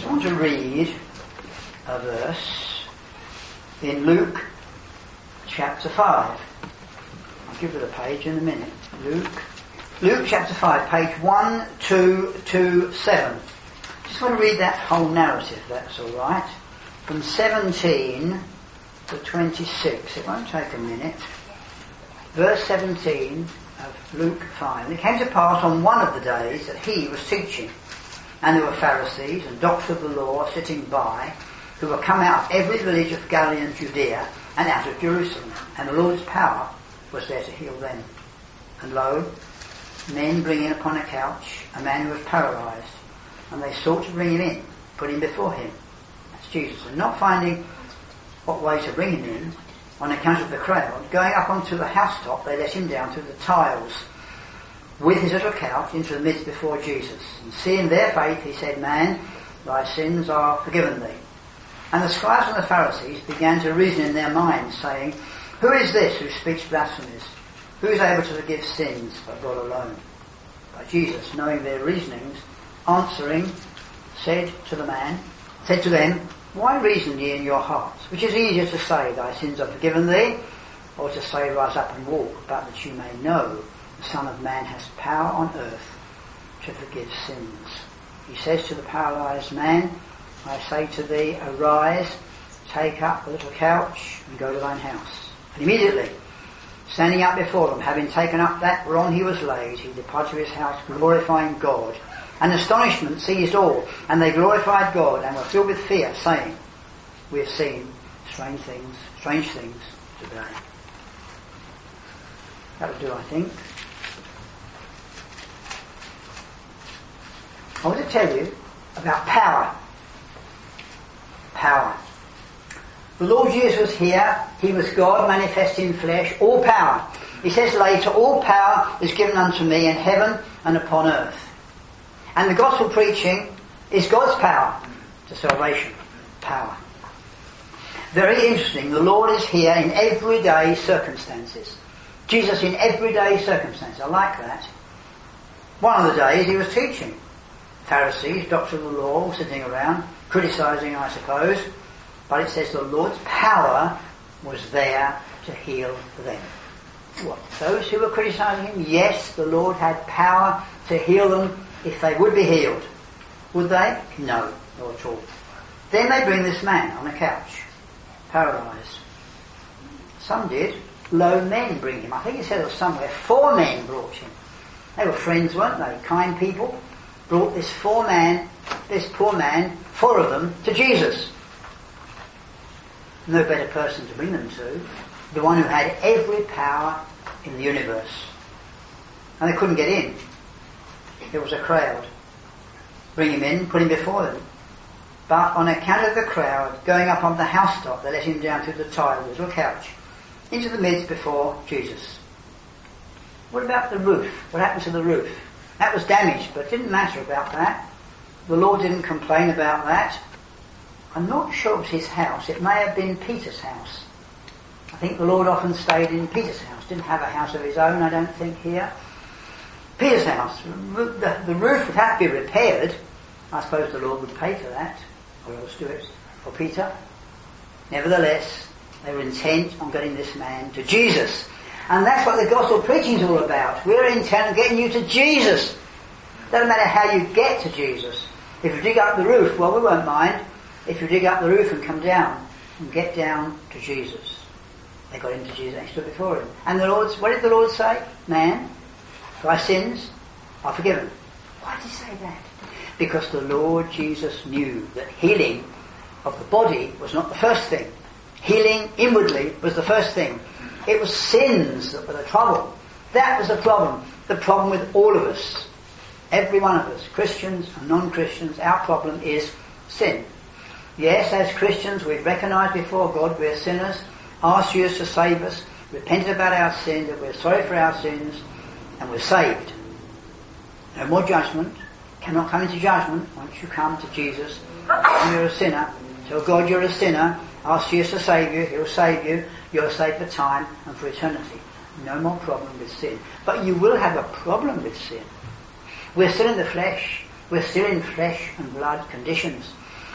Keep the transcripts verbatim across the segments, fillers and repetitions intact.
just want to read a verse in Luke chapter five. I'll give it a page in a minute. Luke, Luke chapter five, page one two two seven. Just want to read that whole narrative, if that's all right. From seventeen to twenty-six. It won't take a minute. Verse seventeen of Luke five. It came to pass on one of the days that he was teaching, and there were Pharisees and doctors of the law sitting by, who were come out of every village of Galilee and Judea, and out of Jerusalem. And the Lord's power was there to heal them. And lo, men bring in upon a couch a man who was paralysed, and they sought to bring him in, put him before him. That's Jesus. And not finding what way to bring him in, on account of the crowd, going up onto the housetop, they let him down through the tiles with his little couch into the midst before Jesus. And seeing their faith, he said, Man, thy sins are forgiven thee. And the scribes and the Pharisees began to reason in their minds, saying, Who is this who speaks blasphemies? Who is able to forgive sins but God alone? But Jesus, knowing their reasonings, answering, said to the man, said to them, Why reason ye in your hearts? Which is easier to say, Thy sins are forgiven thee, or to say, Rise up and walk, but that you may know the Son of Man has power on earth to forgive sins. He says to the paralysed man, I say to thee, Arise, take up a little couch, and go to thine house. And immediately, standing up before them, having taken up that whereon he was laid, he departed to his house, glorifying God. And astonishment seized all, and they glorified God, and were filled with fear, saying, We have seen strange things, strange things today. That would do, I think. I want to tell you about power. Power. The Lord Jesus was here. He was God manifest in flesh. All power. He says later, all power is given unto me in heaven and upon earth. And the gospel preaching is God's power to salvation. Power. Very interesting. The Lord is here in everyday circumstances. Jesus in everyday circumstances. I like that. One of the days he was teaching. Pharisees, doctors of the law, sitting around, criticising, I suppose. But it says the Lord's power was there to heal them. What? Those who were criticising him? Yes, the Lord had power to heal them if they would be healed. Would they? No, not at all. Then they bring this man on a couch, paralysed. Some did. Low men bring him. I think it said it was somewhere. Four men brought him. They were friends, weren't they? Kind people. Brought this four man, this poor man, four of them, to Jesus. No better person to bring them to. The one who had every power in the universe. And they couldn't get in. There was a crowd. Bring him in, put him before them. But on account of the crowd, going up on the housetop, they let him down through the tile with a little couch, into the midst before Jesus. What about the roof? What happened to the roof? That was damaged, but it didn't matter about that. The Lord didn't complain about that. I'm not sure it was his house. It may have been Peter's house. I think the Lord often stayed in Peter's house. Didn't have a house of his own, I don't think, here. Peter's house. The, the roof would have to be repaired. I suppose the Lord would pay for that. Or else do it for Peter. Nevertheless, they were intent on getting this man to Jesus. And that's what the gospel preaching is all about. We're intent on getting you to Jesus. Doesn't matter how you get to Jesus. If you dig up the roof, well, we won't mind. If you dig up the roof and come down and get down to Jesus. They got into Jesus and stood before him. And the Lord, what did the Lord say? Man, thy sins are forgiven. Why did he say that? Because the Lord Jesus knew that healing of the body was not the first thing. Healing inwardly was the first thing. It was sins that were the trouble. That was the problem. The problem with all of us. Every one of us, Christians and non-Christians, our problem is sin. Yes, as Christians, we've recognised before God we're sinners, asked Jesus to save us, repented about our sin, that we're sorry for our sins, and we're saved. No more judgment. Cannot come into judgment once you come to Jesus. And you're a sinner. Tell God you're a sinner. Ask Jesus to save you. He'll save you. You're saved for time and for eternity. No more problem with sin. But you will have a problem with sin. We're still in the flesh. We're still in flesh and blood conditions.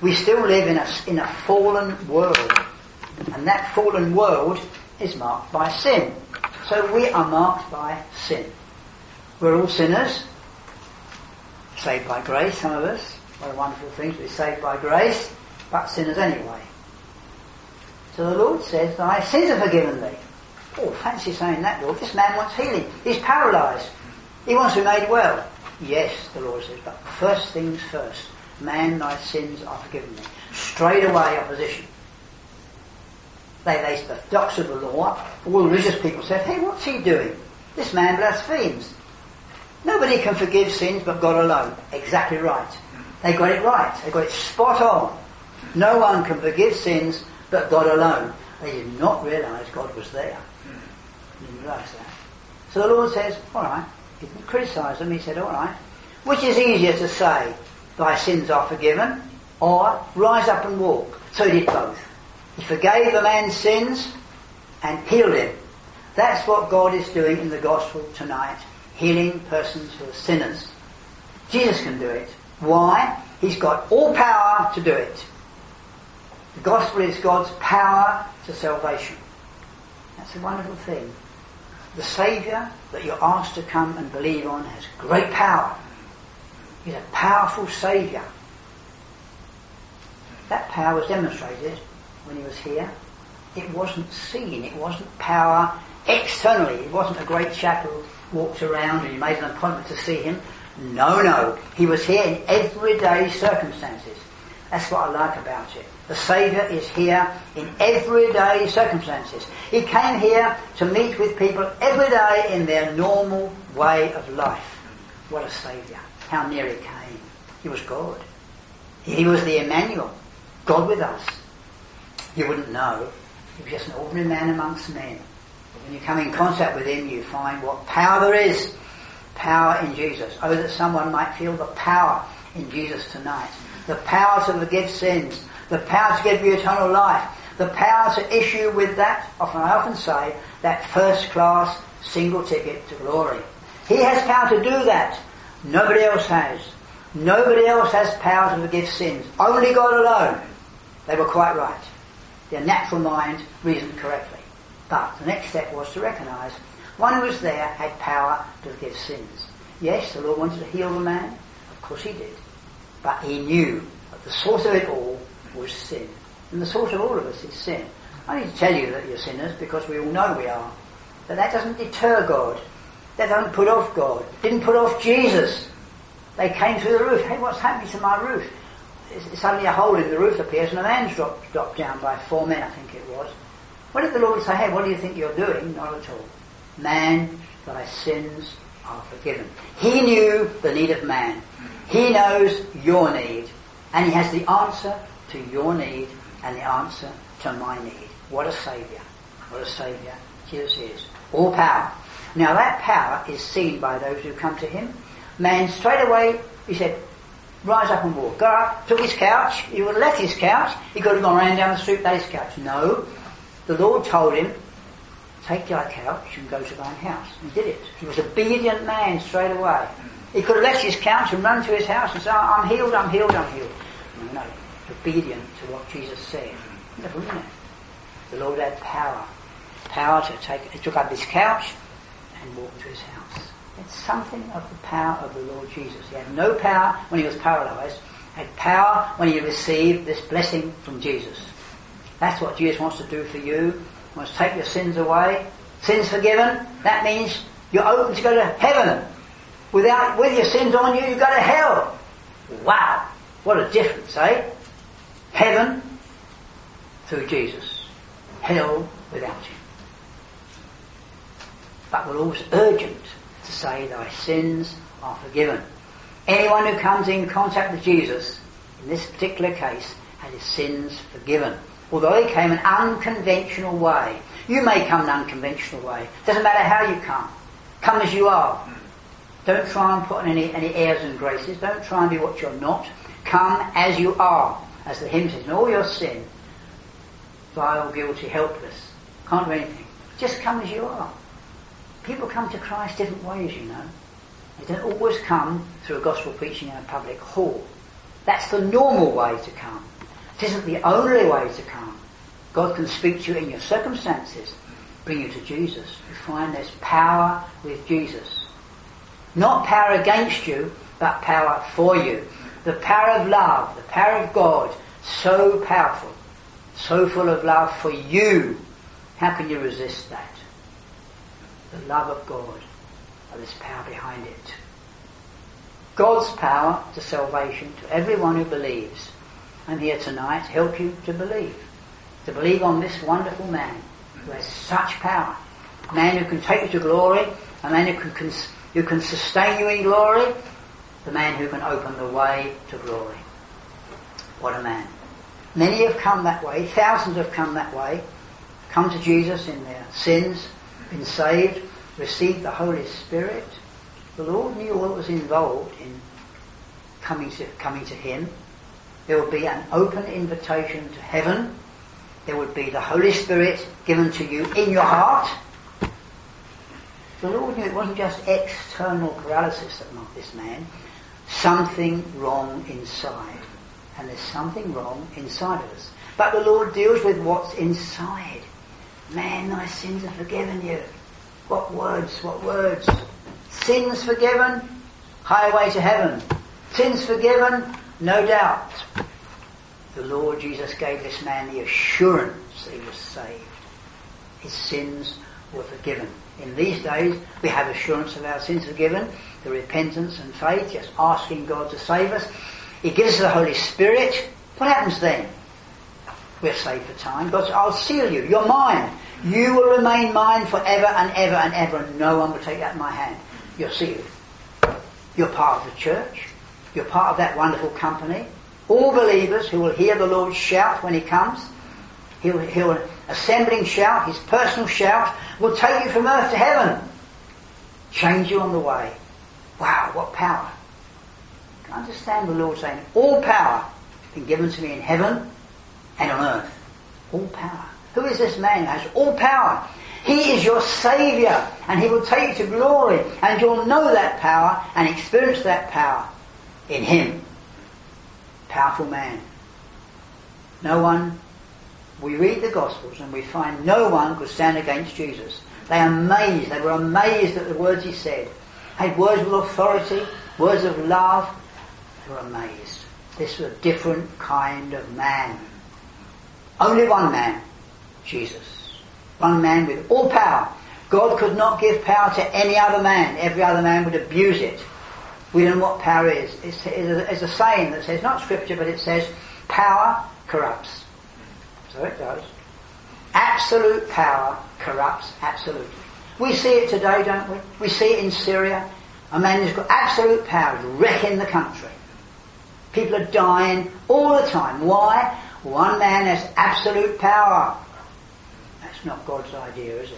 We still live in a, in a fallen world. And that fallen world is marked by sin. So we are marked by sin. We're all sinners. Saved by grace, some of us. What a wonderful thing to be saved by grace. But sinners anyway. So the Lord says, thy sins are forgiven thee. Oh, fancy saying that, Lord. This man wants healing. He's paralysed. He wants to be made well. Yes, the Lord says, but first things first. Man, thy sins are forgiven thee. Straight away opposition. They, they, the doctors of the law, all the religious people said, hey, what's he doing? This man blasphemes. Nobody can forgive sins but God alone. Exactly right. They got it right. They got it spot on. No one can forgive sins but God alone. They did not realise God was there. They didn't realise that. So the Lord says, all right. He didn't criticise them. He said, all right. Which is easier to say, thy sins are forgiven, or rise up and walk? So he did both. He forgave the man's sins and healed him. That's what God is doing in the gospel tonight. Healing persons who are sinners. Jesus can do it. Why? He's got all power to do it. The gospel is God's power to salvation. That's a wonderful thing. The Saviour that you're asked to come and believe on has great power. He's a powerful Saviour. That power was demonstrated when he was here. It wasn't seen. It wasn't power externally. It wasn't a great chap who walked around and you made an appointment to see him. No, no. He was here in everyday circumstances. That's what I like about it. The Saviour is here in everyday circumstances. He came here to meet with people every day in their normal way of life. What a Saviour. How near he came. He was God. He was the Emmanuel. God with us. You wouldn't know. He was just an ordinary man amongst men. But when you come in contact with him, you find what power there is. Power in Jesus. Oh, that someone might feel the power in Jesus tonight. The power to forgive sins. The power to give you eternal life. The power to issue with that, often I often say, that first class single ticket to glory. He has power to do that. Nobody else has. Nobody else has power to forgive sins. Only God alone. They were quite right. Their natural mind reasoned correctly. But the next step was to recognise one who was there had power to forgive sins. Yes, the Lord wanted to heal the man. Of course he did. But he knew that the source of it all was sin. And the source of all of us is sin. I need to tell you that you're sinners because we all know we are. But that doesn't deter God. That doesn't put off God. Didn't put off Jesus. They came through the roof. Hey, what's happening to my roof? Suddenly a hole in the roof appears and a man's dropped, dropped down by four men, I think it was. What did the Lord say? Hey, what do you think you're doing? Not at all. Man, thy sins are forgiven. He knew the need of man. He knows your need. And he has the answer to your need and the answer to my need. What a Saviour. What a Saviour Jesus is. All power. Now that power is seen by those who come to him. Man straight away, he said, rise up and walk. Go up, took his couch. He would have left his couch. He could have gone round down the street with his couch. No. The Lord told him, take your couch and go to thine house. And he did it. He was an obedient man straight away. He could have left his couch and run to his house and say, I'm healed, I'm healed, I'm healed. No, no. Obedient to what Jesus said. Wonderful, isn't it? The Lord had power. Power to take, he took up his couch and walked to his house. It's something of the power of the Lord Jesus. He had no power when he was paralysed. He had power when he received this blessing from Jesus. That's what Jesus wants to do for you. He wants to take your sins away. Sins forgiven. That means you're open to go to heaven. Without, with your sins on you, you go to hell. Wow. What a difference, eh? Heaven through Jesus. Hell without him. But we're always urgent to say thy sins are forgiven. Anyone who comes in contact with Jesus, in this particular case, had his sins forgiven. Although he came an unconventional way. You may come an unconventional way. Doesn't matter how you come. Come as you are. Don't try and put on any, any airs and graces. Don't try and be what you're not. Come as you are. As the hymn says, in all your sin, vile, guilty, helpless. Can't do anything. Just come as you are. People come to Christ different ways, you know. They don't always come through a gospel preaching in a public hall. That's the normal way to come. It isn't the only way to come. God can speak to you in your circumstances, bring you to Jesus. You find there's power with Jesus. Not power against you, but power for you. The power of love, the power of God, so powerful, so full of love for you. How can you resist that? The love of God, and there's power behind it. God's power to salvation to everyone who believes. I'm here tonight to help you to believe. To believe on this wonderful man who has such power. A man who can take you to glory, a man who can, cons- who can sustain you in glory, the man who can open the way to glory. What a man. Many have come that way, thousands have come that way, come to Jesus in their sins, been saved, received the Holy Spirit. The Lord knew all that was involved in coming to, coming to Him. There would be an open invitation to heaven. There would be the Holy Spirit given to you in your heart. The Lord knew it wasn't just external paralysis that marked this man. Something wrong inside. And there's something wrong inside of us. But the Lord deals with what's inside. Man, thy sins are forgiven you. What words, what words. Sins forgiven, highway to heaven. Sins forgiven, no doubt. The Lord Jesus gave this man the assurance that he was saved. His sins were forgiven. In these days, we have assurance of our sins forgiven, the repentance and faith, just asking God to save us. He gives us the Holy Spirit. What happens then? We're saved for time. God says, I'll seal you. You're mine. You will remain mine forever and ever and ever, and no one will take that in my hand. You're sealed. You're part of the church. You're part of that wonderful company. All believers who will hear the Lord shout when He comes, He'll, he'll assembling shout, His personal shout, will take you from earth to heaven. Change you on the way. Wow, what power. I understand the Lord saying, all power has been given to me in heaven and on earth. All power. Who is this man who has all power? He is your Saviour, and He will take you to glory, and you'll know that power and experience that power in Him. Powerful man. No one, we read the Gospels and we find no one could stand against Jesus. They are amazed, they were amazed at the words He said. Had words of authority, words of love. They were amazed. This was a different kind of man. Only one man, Jesus. One man with all power. God could not give power to any other man. Every other man would abuse it. We don't know what power is. It's, it's a saying that says, not scripture, but it says, power corrupts. So it does. Absolute power corrupts absolutely. We see it today, don't we? We see it in Syria. A man who's got absolute power is wrecking the country. People are dying all the time. Why? One man has absolute power. That's not God's idea, is it?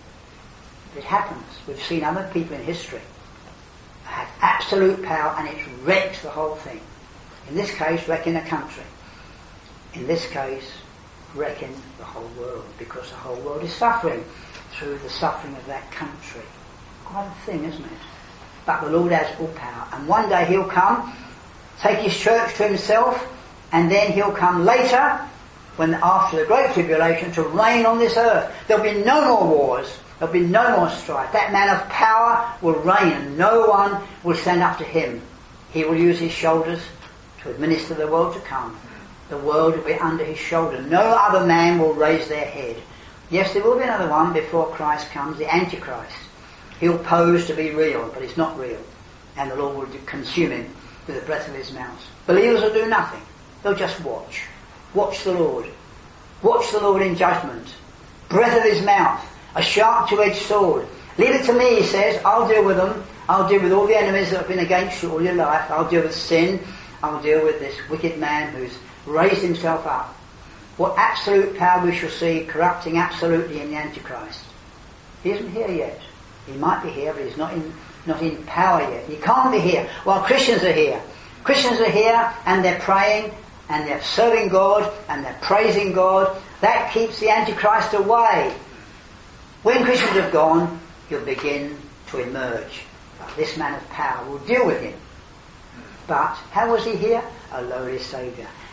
It happens. We've seen other people in history have absolute power and it wrecks the whole thing. In this case, wrecking a country. In this case, wrecking the whole world, because the whole world is suffering through the suffering of that country. Quite a thing, isn't it? But the Lord has all power, and one day He'll come, take His church to Himself, and then He'll come later, when after the Great Tribulation, to reign on this earth. There'll be no more wars. There'll be no more strife. That man of power will reign, and no one will stand up to Him. He will use His shoulders to administer the world to come. The world will be under His shoulder. No other man will raise their head. Yes, there will be another one before Christ comes, the Antichrist. He'll pose to be real, but he's not real. And the Lord will consume him with the breath of His mouth. Believers will do nothing. They'll just watch. Watch the Lord. Watch the Lord in judgment. Breath of His mouth. A sharp two-edged sword. Leave it to me, He says. I'll deal with them. I'll deal with all the enemies that have been against you all your life. I'll deal with sin. I'll deal with this wicked man who's raised himself up. What absolute power we shall see corrupting absolutely in the Antichrist. He isn't here yet. He might be here, but he's not in not in power yet. He can't be here while Christians are here. Christians are here and they're praying and they're serving God and they're praising God. That keeps the Antichrist away. When Christians have gone, he'll begin to emerge. But this man of power will deal with him. But how was he here? A lowly Saviour.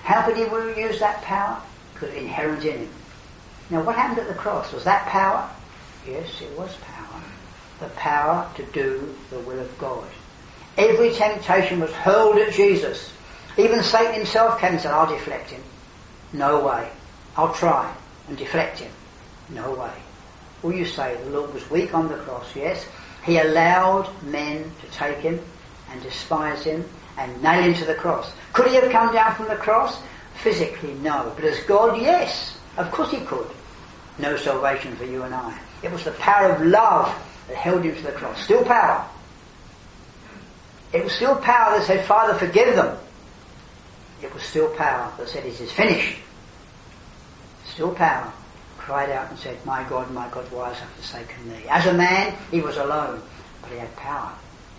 How could he use that power? Because it was inherent in him. Now what happened at the cross? Was that power? Yes, it was power. The power to do the will of God. Every temptation was hurled at Jesus. Even Satan himself came and said, I'll deflect him. No way. I'll try and deflect him. No way. Well, you say the Lord was weak on the cross, yes. He allowed men to take him and despise him and nail him to the cross. Could he have come down from the cross? Physically, no. But as God, yes. Of course he could. No salvation for you and I. It was the power of love that held him to the cross. Still power. It was still power that said, Father, forgive them. It was still power that said, it is finished. Still power. Cried out and said, my God, my God, why hast thou forsaken me? As a man, he was alone, but he had power.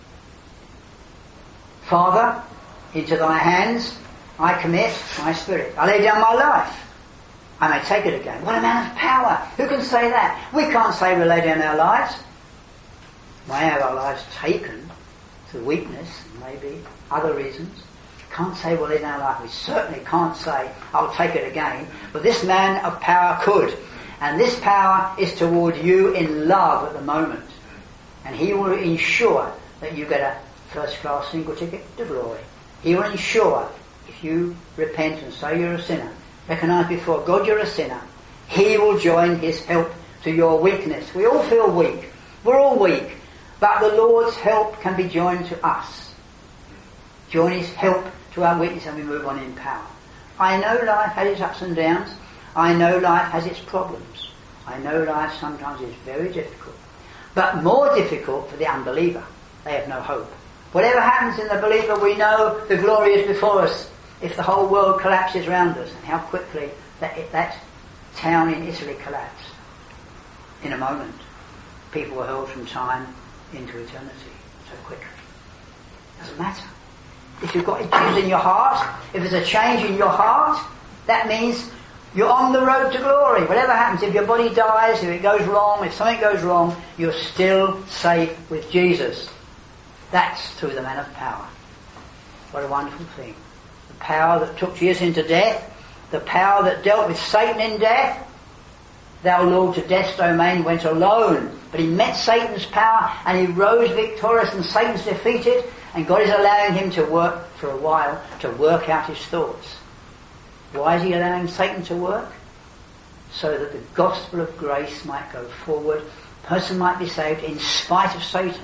Father, into thy hands I commit my spirit. I lay down my life. I may take it again. What a man of power. Who can say that? We can't say we lay down our lives. We may have our lives taken through weakness, maybe other reasons. Can't say we'll lay down our life. We certainly can't say, I'll take it again. But this man of power could. And this power is toward you in love at the moment. And he will ensure that you get a first-class single ticket to glory. He will ensure, if you repent and say you're a sinner, recognise before God you're a sinner, he will join his help to your weakness. We all feel weak. We're all weak. But the Lord's help can be joined to us. Join his help to our weakness and we move on in power. I know life has its ups and downs. I know life has its problems. I know life sometimes is very difficult. But more difficult for the unbeliever. They have no hope. Whatever happens in the believer, we know the glory is before us. If the whole world collapses around us, and how quickly that, that town in Italy collapsed. In a moment. People were hurled from time into eternity so quickly. Doesn't matter. If you've got issues in your heart, if there's a change in your heart, that means you're on the road to glory. Whatever happens, if your body dies, if it goes wrong, if something goes wrong, you're still safe with Jesus. That's through the man of power. What a wonderful thing. The power that took Jesus into death, the power that dealt with Satan in death. Thou, Lord, to death's domain went alone. But he met Satan's power and he rose victorious and Satan's defeated. And God is allowing him to work for a while, to work out his thoughts. Why is he allowing Satan to work? So that the gospel of grace might go forward. A person might be saved in spite of Satan.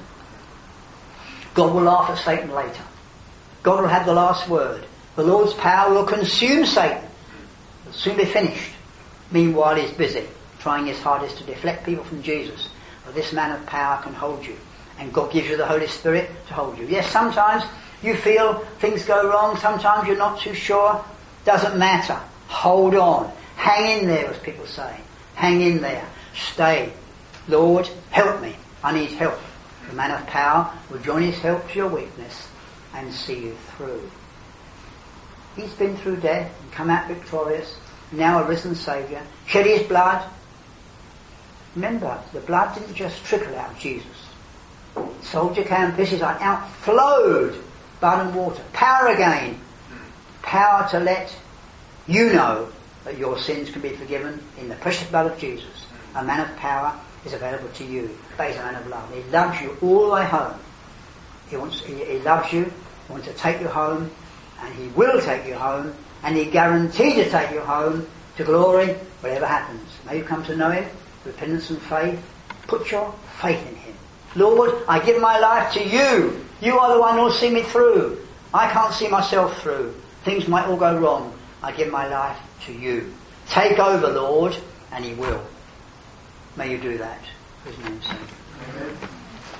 God will laugh at Satan later. God will have the last word. The Lord's power will consume Satan. It will soon be finished. Meanwhile he's busy, trying his hardest to deflect people from Jesus. But this man of power can hold you. And God gives you the Holy Spirit to hold you. Yes, sometimes you feel things go wrong. Sometimes you're not too sure. Doesn't matter. Hold on. Hang in there, as people say. Hang in there. Stay. Lord, help me. I need help. The man of power will join his help to your weakness and see you through. He's been through death and come out victorious. Now a risen Saviour. Shed his blood. Remember, the blood didn't just trickle out of Jesus. Soldier came, this is like outflowed blood and water. Power again. Power to let you know that your sins can be forgiven in the precious blood of Jesus. A man of power is available to you. But he's a man of love. He loves you all the way home. He wants. He, he loves you. He wants to take you home. And he will take you home. And he guarantees to take you home to glory, whatever happens. May you come to know him, repentance and faith. Put your faith in him. Lord, I give my life to you. You are the one who will see me through. I can't see myself through. Things might all go wrong. I give my life to you. Take over, Lord, and he will. May you do that. In his name's sake. Amen.